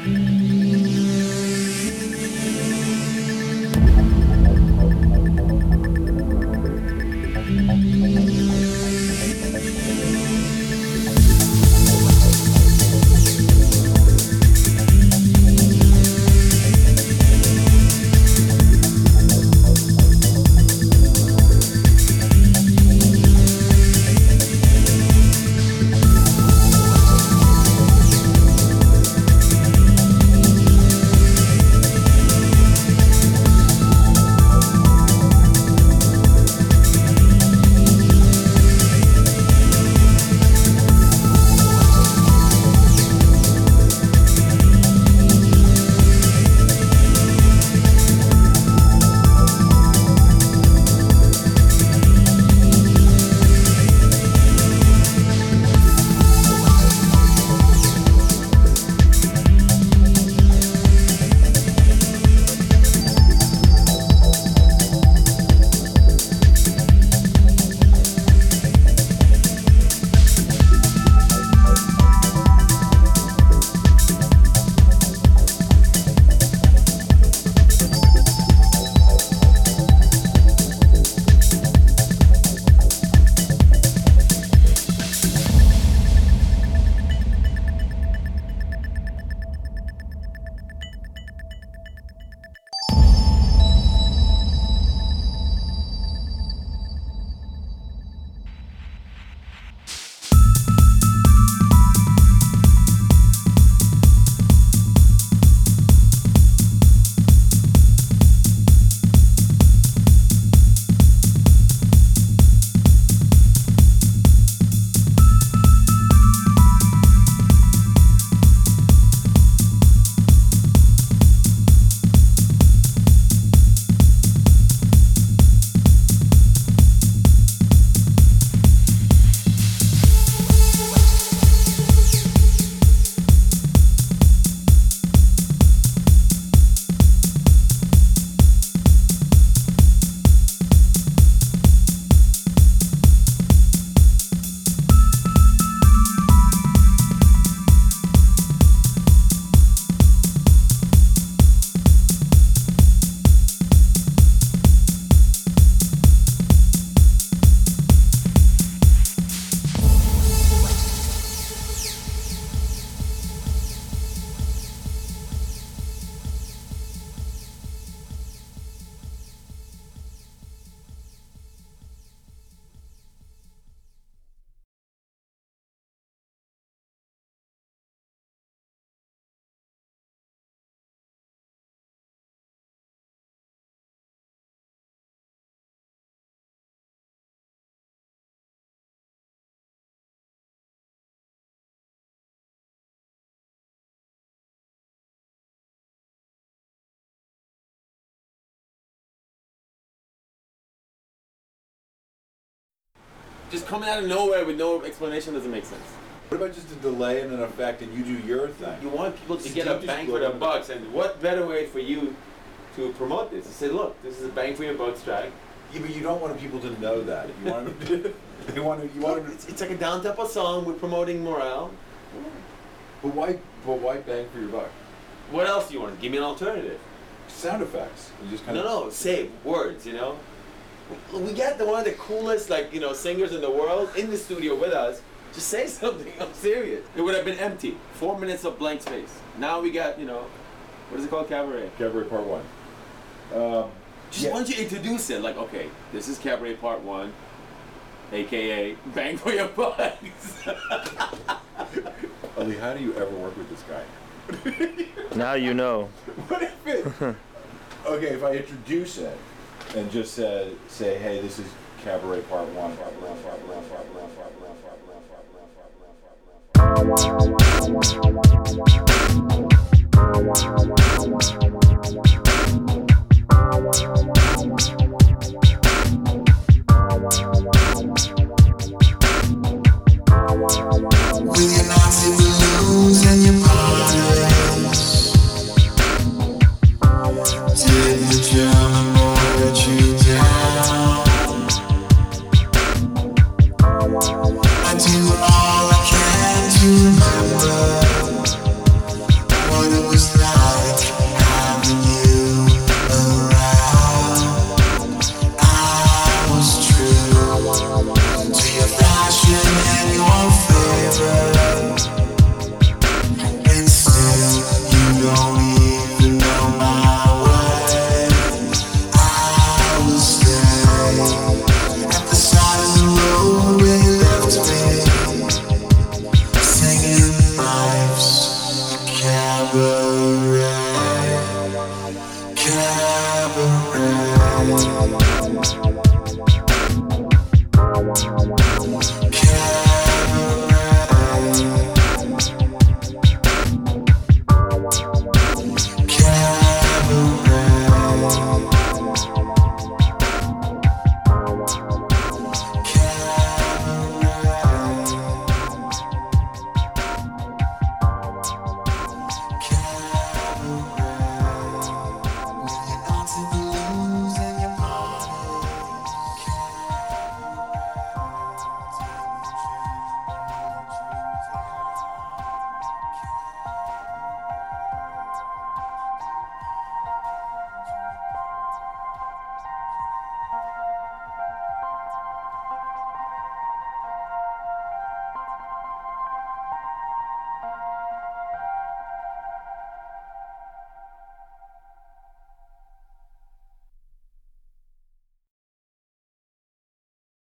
Just coming out of nowhere with no explanation doesn't make sense. What about just a delay and an effect and you do your thing? You want people to get a bang for their bucks, and what better way for you to promote this? You say, look, this is a bang for your bucks track. Yeah, but you don't want people to know that. You want them to, it's like a down-tempo song. We're promoting morale. But why bang for your buck? What else do you want? Give me an alternative. Sound effects. You just kind of... No, say words, you know? We got one of the coolest, singers in the world in the studio with us. Just say something. I'm serious. It would have been empty. 4 minutes of blank space. Now we got, what is it called? Cabaret. Cabaret Part 1. Why don't you introduce it? Like, okay, this is Cabaret Part 1, a.k.a. Bang for Your Bucks. Ali, how do you ever work with this guy? Now you know. What if it... Okay, if I introduce it and just say, hey, this is Cabaret Part 1. With your Nazi balloons and your pies, did the German boy let you down? I do all I can to